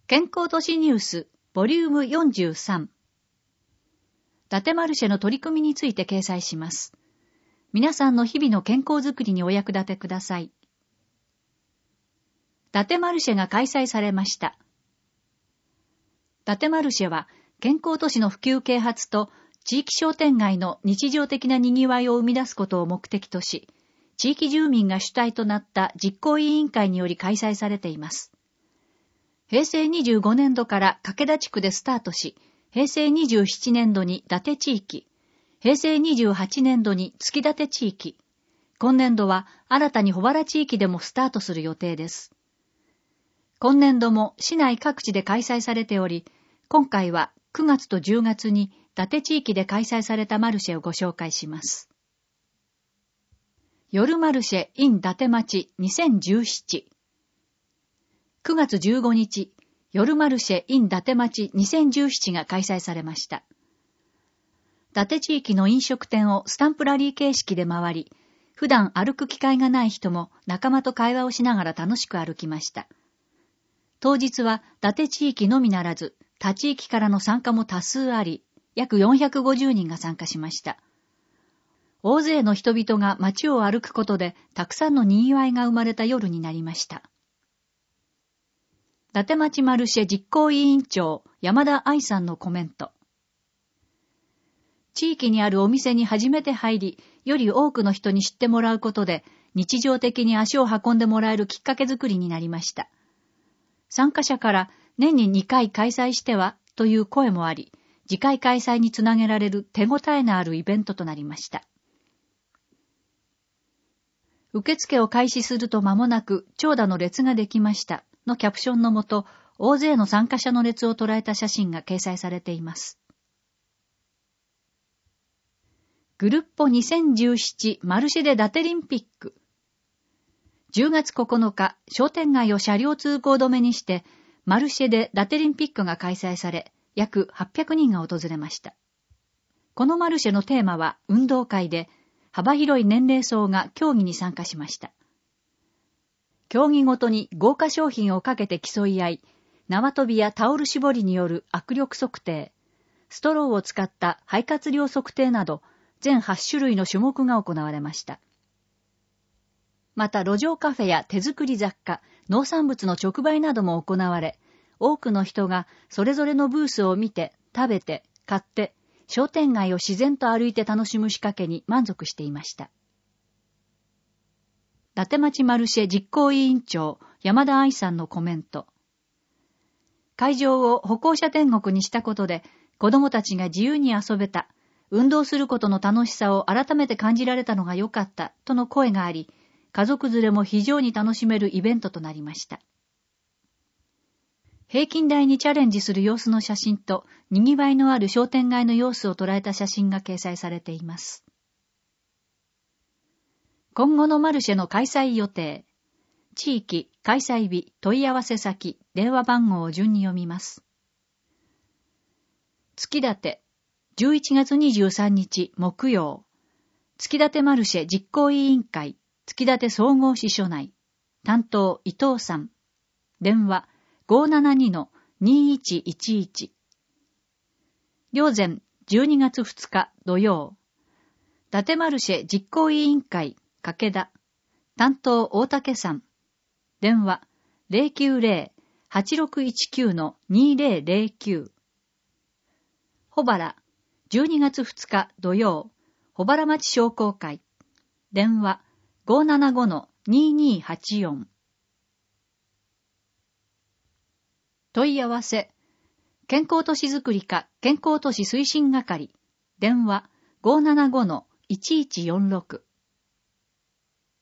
健康都市ニュースボリューム43。伊達マルシェの取り組みについて掲載します。皆さんの日々の健康づくりにお役立てください。伊達マルシェが開催されました。伊達マルシェは健康都市の普及啓発と地域商店街の日常的な賑わいを生み出すことを目的とし、地域住民が主体となった実行委員会により開催されています。平成25年度から掛田地区でスタートし、平成27年度に伊達地域、平成28年度に月立地域、今年度は新たに保原地域でもスタートする予定です。今年度も市内各地で開催されており、今回は9月と10月に伊達地域で開催されたマルシェをご紹介します。夜マルシェ in 伊達町2017。9月15日、夜マルシェ in 伊達町2017が開催されました。伊達地域の飲食店をスタンプラリー形式で回り、普段歩く機会がない人も仲間と会話をしながら楽しく歩きました。当日は伊達地域のみならず、他地域からの参加も多数あり、約450人が参加しました。大勢の人々が街を歩くことで、たくさんの賑わいが生まれた夜になりました。伊達町マルシェ実行委員長山田愛さんのコメント。地域にあるお店に初めて入り、より多くの人に知ってもらうことで、日常的に足を運んでもらえるきっかけづくりになりました。参加者から年に2回開催してはという声もあり、次回開催につなげられる手応えのあるイベントとなりました。受付を開始すると間もなく長蛇の列ができましたのキャプションのもと、大勢の参加者の列を捉えた写真が掲載されています。グルッポ2017マルシェで伊達リンピック。10月9日、商店街を車両通行止めにして、マルシェで伊達リンピックが開催され、約800人が訪れました。このマルシェのテーマは運動会で、幅広い年齢層が競技に参加しました。競技ごとに豪華商品をかけて競い合い、縄跳びやタオル絞りによる握力測定、ストローを使った肺活量測定など、全8種類の種目が行われました。また路上カフェや手作り雑貨、農産物の直売なども行われ、多くの人がそれぞれのブースを見て、食べて、買って、商店街を自然と歩いて楽しむ仕掛けに満足していました。伊達町マルシェ実行委員長山田愛さんのコメント。会場を歩行者天国にしたことで、子供たちが自由に遊べた、運動することの楽しさを改めて感じられたのが良かった、との声があり、家族連れも非常に楽しめるイベントとなりました。平均台にチャレンジする様子の写真と、賑わいのある商店街の様子を捉えた写真が掲載されています。今後のマルシェの開催予定。地域、開催日、問い合わせ先、電話番号を順に読みます。月立、11月23日木曜。月立マルシェ実行委員会、月立総合支所内。担当伊藤さん。電話 572-2111。両前12月2日土曜。伊達マルシェ実行委員会、掛田。担当大竹さん。電話 090-8619-2009。保原12月2日土曜。保原町商工会。電話 575-2284。問い合わせ。健康都市づくり課健康都市推進係。電話 575-1146。